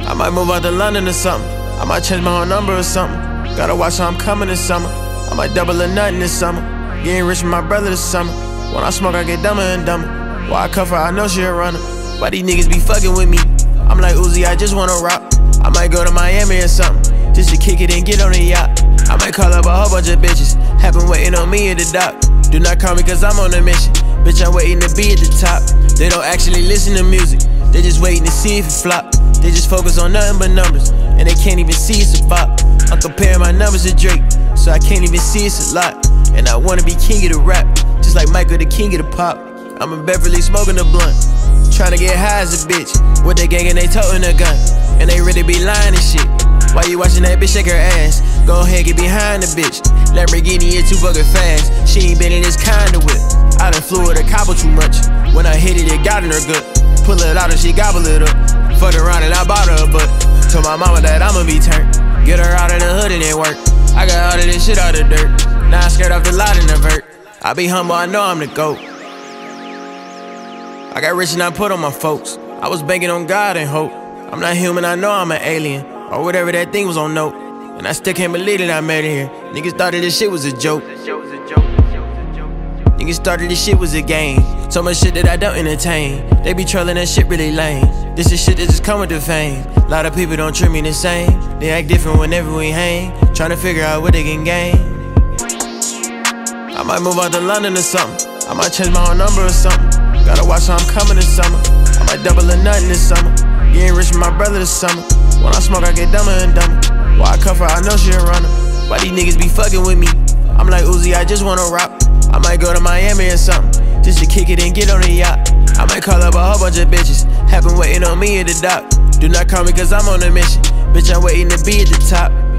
I might move out to London or something. I might change my whole number or something. Gotta watch how I'm coming this summer. I might double or nothing this summer. Getting rich with my brother this summer. When I smoke, I get dumber and dumber. Why I cuff her, I know she a runner. Why these niggas be fucking with me? I'm like Uzi, I just wanna rock. I might go to Miami or something, just to kick it and get on the yacht. I might call up a whole bunch of bitches, have been waiting on me at the dock. Do not call me cause I'm on a mission, bitch, I'm waiting to be at the top. They don't actually listen to music, they just waiting to see if it flop. They just focus on nothing but numbers, and they can't even see it's a bop. I'm comparing my numbers to Drake, so I can't even see it's a lot. And I wanna be king of the rap, just like Michael the king of the pop. I'm in Beverly smoking a blunt, tryna get high as a bitch. With the gang and they toting a gun, and they really be lying and shit. Why you watching that bitch shake her ass? Go ahead, get behind the bitch. Lamborghini is too fucking fast, she ain't been in this kind of whip. I done flew with a cobble too much, when I hit it, it got in her gut. Pull it out and she gobble it up. Fucked around and I bought her a butt. Told my mama that I'ma be turned. Get her out of the hood and it work. I got all of this shit out of dirt. Now I scared off the lot and the vert. I be humble, I know I'm the GOAT. I got rich and I put on my folks. I was banking on God and hope. I'm not human, I know I'm an alien, or whatever that thing was on note. And I still can't believe that I made it here. Niggas thought that this shit was a joke. Niggas started this shit was a game. So much shit that I don't entertain. They be trolling that shit really lame. This is shit that just come with the fame. A lot of people don't treat me the same. They act different whenever we hang, trying to figure out what they can gain. I might move out to London or something. I might change my whole number or something. Gotta watch how I'm coming this summer. I might double or nothing this summer. Getting rich with my brother this summer. When I smoke, I get dumber and dumber. Why I cuff her, I know she a runner. Why these niggas be fucking with me? I'm like Uzi, I just wanna rock. I might go to Miami or something, just to kick it and get on the yacht. I might call up a whole bunch of bitches, have been waiting on me at the dock. Do not call me cause I'm on a mission, bitch, I'm waiting to be at the top.